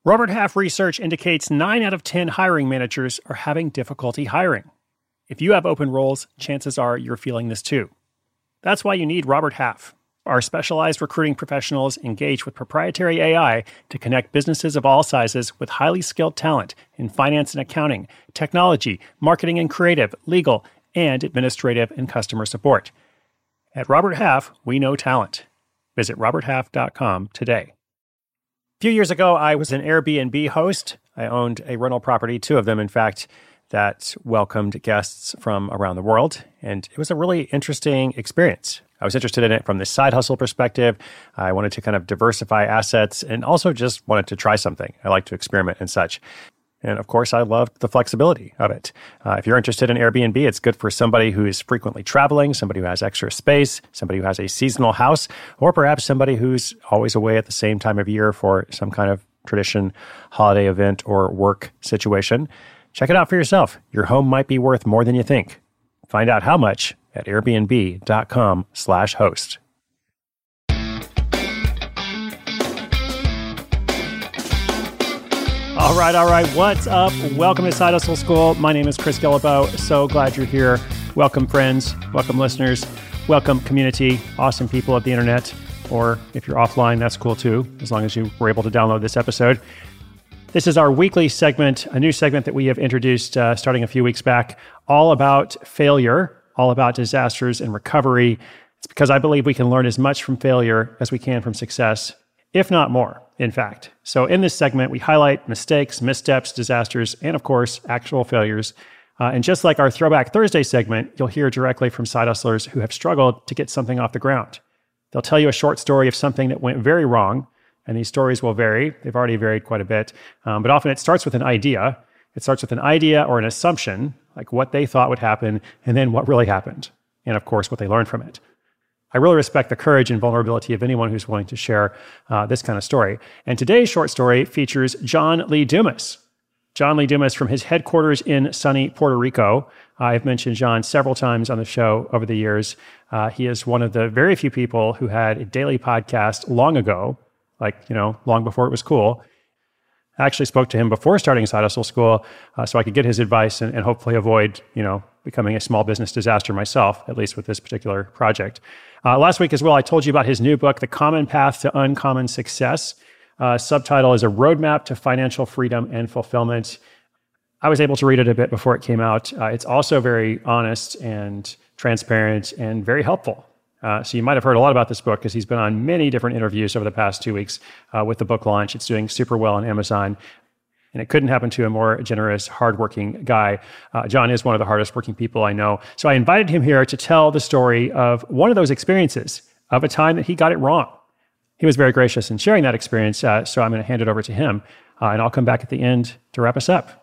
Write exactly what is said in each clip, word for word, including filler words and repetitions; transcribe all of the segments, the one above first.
Robert Half research indicates nine out of ten hiring managers are having difficulty hiring. If you have open roles, chances are you're feeling this too. That's why you need Robert Half. Our specialized recruiting professionals engage with proprietary A I to connect businesses of all sizes with highly skilled talent in finance and accounting, technology, marketing and creative, legal, and administrative and customer support. At Robert Half, we know talent. Visit robert half dot com today. A few years ago, I was an Airbnb host. I owned a rental property, two of them, in fact, that welcomed guests from around the world. And it was a really interesting experience. I was interested in it from the side hustle perspective. I wanted to kind of diversify assets and also just wanted to try something. I like to experiment and such. And of course, I loved the flexibility of it. Uh, if you're interested in Airbnb, it's good for somebody who is frequently traveling, somebody who has extra space, somebody who has a seasonal house, or perhaps somebody who's always away at the same time of year for some kind of tradition, holiday event, or work situation. Check it out for yourself. Your home might be worth more than you think. Find out how much at airbnb.com slash host. All right, all right. What's up? Welcome to Side Hustle School. My name is Chris Guillebeau. So glad you're here. Welcome, friends. Welcome, listeners. Welcome, community. Awesome people of the internet. Or if you're offline, that's cool too, as long as you were able to download this episode. This is our weekly segment, a new segment that we have introduced uh, starting a few weeks back, all about failure, all about disasters and recovery. It's because I believe we can learn as much from failure as we can from success, if not more, in fact. So in this segment, we highlight mistakes, missteps, disasters, and of course, actual failures. Uh, and just like our Throwback Thursday segment, you'll hear directly from side hustlers who have struggled to get something off the ground. They'll tell you a short story of something that went very wrong, and these stories will vary. They've already varied quite a bit, um, but often it starts with an idea. It starts with an idea or an assumption, like what they thought would happen, and then what really happened, and of course, what they learned from it. I really respect the courage and vulnerability of anyone who's willing to share uh, this kind of story. And today's short story features John Lee Dumas. John Lee Dumas from his headquarters in sunny Puerto Rico. I've mentioned John several times on the show over the years. Uh, he is one of the very few people who had a daily podcast long ago, like, you know, long before it was cool. I actually spoke to him before starting Side Hustle School uh, so I could get his advice and, and hopefully avoid, you know, becoming a small business disaster myself, at least with this particular project. Uh, last week as well, I told you about his new book, The Common Path to Uncommon Success. Uh, subtitle is A Roadmap to Financial Freedom and Fulfillment. I was able to read it a bit before it came out. Uh, it's also very honest and transparent and very helpful. Uh, so you might have heard a lot about this book because he's been on many different interviews over the past two weeks uh, with the book launch. It's doing super well on Amazon. And it couldn't happen to a more generous, hardworking guy. Uh, John is one of the hardest working people I know. So I invited him here to tell the story of one of those experiences of a time that he got it wrong. He was very gracious in sharing that experience. Uh, so I'm going to hand it over to him. Uh, and I'll come back at the end to wrap us up.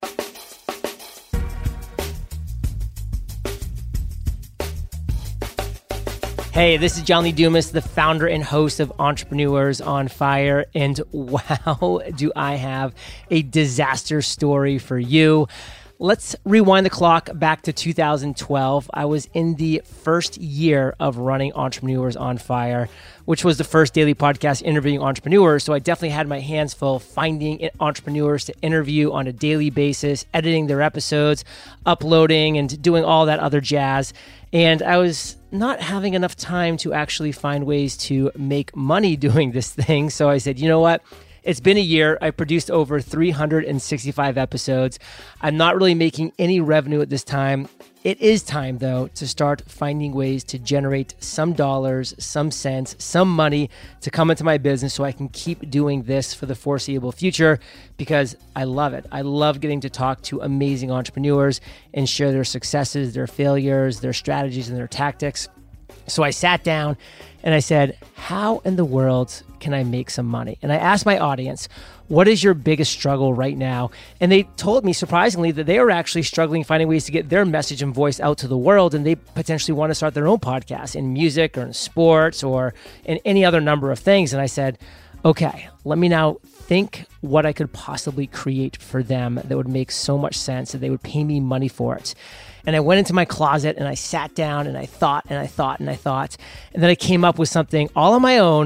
Hey, this is John Lee Dumas, the founder and host of Entrepreneurs on Fire. And wow, do I have a disaster story for you. Let's rewind the clock back to two thousand twelve. I was in the first year of running Entrepreneurs on Fire, which was the first daily podcast interviewing entrepreneurs. So I definitely had my hands full finding entrepreneurs to interview on a daily basis, editing their episodes, uploading, and doing all that other jazz. And I was not having enough time to actually find ways to make money doing this thing. So I said, you know what? It's been a year. I produced over three hundred sixty-five episodes. I'm not really making any revenue at this time. It is time, though, to start finding ways to generate some dollars, some cents, some money to come into my business so I can keep doing this for the foreseeable future because I love it. I love getting to talk to amazing entrepreneurs and share their successes, their failures, their strategies, and their tactics. So I sat down and I said, how in the world can I make some money? And I asked my audience, what is your biggest struggle right now? And they told me, surprisingly, that they are actually struggling finding ways to get their message and voice out to the world. And they potentially want to start their own podcast in music or in sports or in any other number of things. And I said, okay, let me now think what I could possibly create for them that would make so much sense that they would pay me money for it. And I went into my closet and I sat down and I thought and I thought and I thought. And then I came up with something all on my own,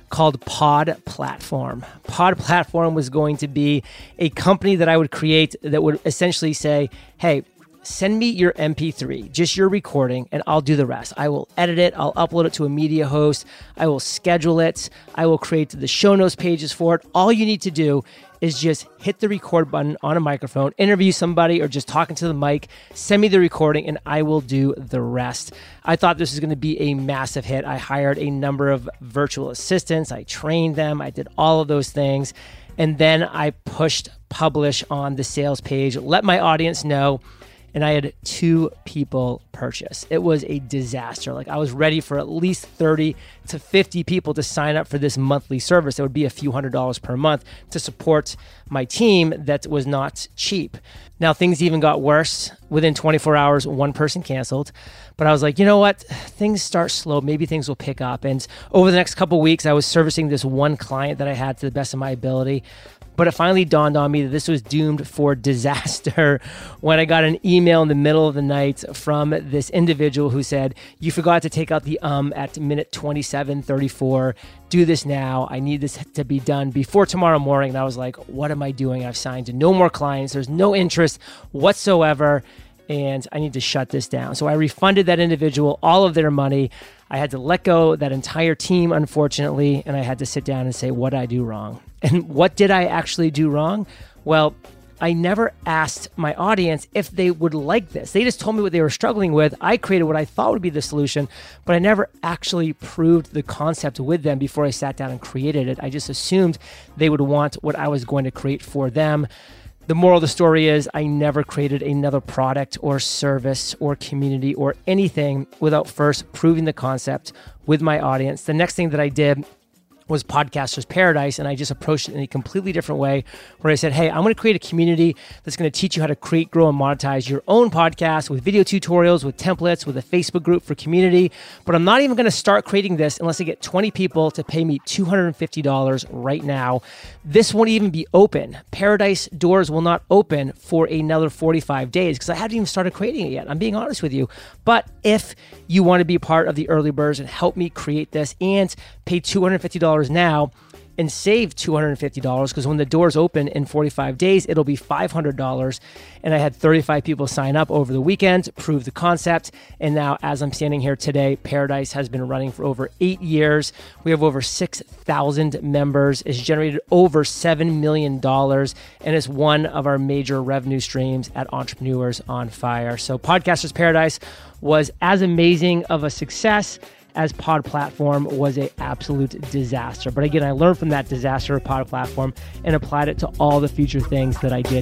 called Pod Platform. Pod Platform was going to be a company that I would create that would essentially say, hey, send me your M P three, just your recording, and I'll do the rest. I will edit it. I'll upload it to a media host. I will schedule it. I will create the show notes pages for it. All you need to do is just hit the record button on a microphone, interview somebody, or just talking to the mic, send me the recording, and I will do the rest. I thought this was going to be a massive hit. I hired a number of virtual assistants. I trained them. I did all of those things. And then I pushed publish on the sales page, let my audience know, and I had two people purchase. It was a disaster. Like, I was ready for at least thirty to fifty people to sign up for this monthly service. That would be a few hundred dollars per month to support my team. That was not cheap. Now, things even got worse. Within twenty-four hours, one person canceled. But I was like, you know what? Things start slow. Maybe things will pick up. And over the next couple of weeks, I was servicing this one client that I had to the best of my ability. But it finally dawned on me that this was doomed for disaster when I got an email in the middle of the night from this individual who said, you forgot to take out the um at minute twenty-seven thirty-four. Do this now. I need this to be done before tomorrow morning. And I was like, what am I doing? I've signed no more clients. There's no interest whatsoever. And I need to shut this down. So I refunded that individual all of their money. I had to let go that entire team, unfortunately, and I had to sit down and say, what did I do wrong? And what did I actually do wrong? Well, I never asked my audience if they would like this. They just told me what they were struggling with. I created what I thought would be the solution, but I never actually proved the concept with them before I sat down and created it. I just assumed they would want what I was going to create for them. The moral of the story is I never created another product or service or community or anything without first proving the concept with my audience. The next thing that I did was Podcaster's Paradise, and I just approached it in a completely different way where I said, hey, I'm going to create a community that's going to teach you how to create, grow, and monetize your own podcast with video tutorials, with templates, with a Facebook group for community. But I'm not even going to start creating this unless I get twenty people to pay me two hundred fifty dollars right now. This won't even be open. Paradise doors will not open for another forty-five days because I haven't even started creating it yet. I'm being honest with you. But if you want to be part of the early birds and help me create this and pay two hundred fifty dollars now and save two hundred fifty dollars, because when the doors open in forty-five days, it'll be five hundred dollars. And I had thirty-five people sign up over the weekend, prove the concept. And now, as I'm standing here today, Paradise has been running for over eight years. We have over six thousand members. It's generated over seven million dollars and is one of our major revenue streams at Entrepreneurs on Fire. So Podcaster's Paradise was as amazing of a success as Pod Platform was an absolute disaster. But again, I learned from that disaster of Pod Platform and applied it to all the future things that I did.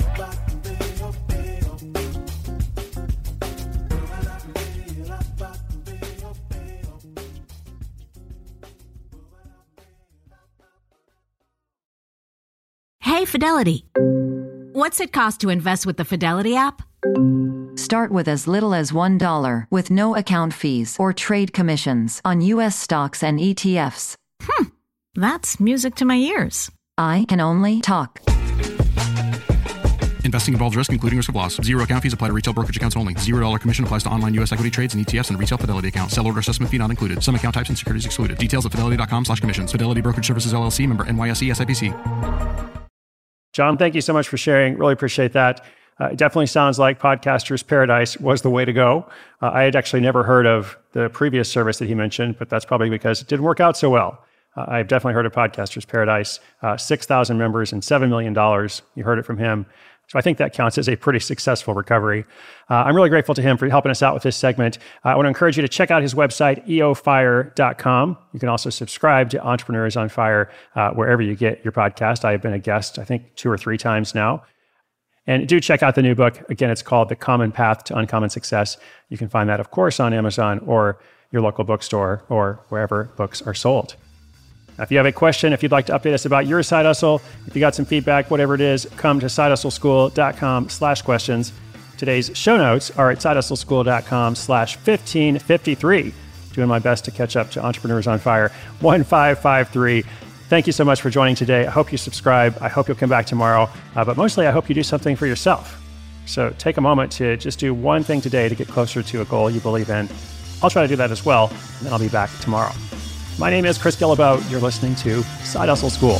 Hey, Fidelity. What's it cost to invest with the Fidelity app? Start with as little as one dollar with no account fees or trade commissions on U S stocks and E T Fs. Hmm, that's music to my ears. I can only talk. Investing involves risk, including risk of loss. Zero account fees apply to retail brokerage accounts only. Zero dollar commission applies to online U S equity trades and E T Fs and retail Fidelity accounts. Sell order assessment fee not included. Some account types and securities excluded. Details at fidelity.com slash commissions. Fidelity Brokerage Services, L L C, member N Y S E, S I P C. John, thank you so much for sharing. Really appreciate that. Uh, it definitely sounds like Podcaster's Paradise was the way to go. Uh, I had actually never heard of the previous service that he mentioned, but that's probably because it didn't work out so well. Uh, I've definitely heard of Podcaster's Paradise, uh, six thousand members and seven million dollars. You heard it from him. So I think that counts as a pretty successful recovery. Uh, I'm really grateful to him for helping us out with this segment. Uh, I want to encourage you to check out his website, e o fire dot com. You can also subscribe to Entrepreneurs on Fire uh, wherever you get your podcast. I have been a guest, I think, two or three times now. And do check out the new book. Again, it's called The Common Path to Uncommon Success. You can find that, of course, on Amazon or your local bookstore or wherever books are sold. Now, if you have a question, if you'd like to update us about your side hustle, if you got some feedback, whatever it is, come to sidehustleschool.com slash questions. Today's show notes are at sidehustleschool.com slash 1553. Doing my best to catch up to Entrepreneurs on Fire one five five three. Thank you so much for joining today. I hope you subscribe. I hope you'll come back tomorrow. Uh, but mostly, I hope you do something for yourself. So take a moment to just do one thing today to get closer to a goal you believe in. I'll try to do that as well, and then I'll be back tomorrow. My name is Chris Guillebeau. You're listening to Side Hustle School.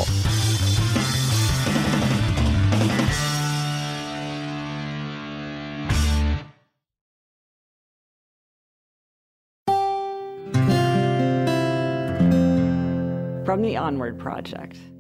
From the Onward Project.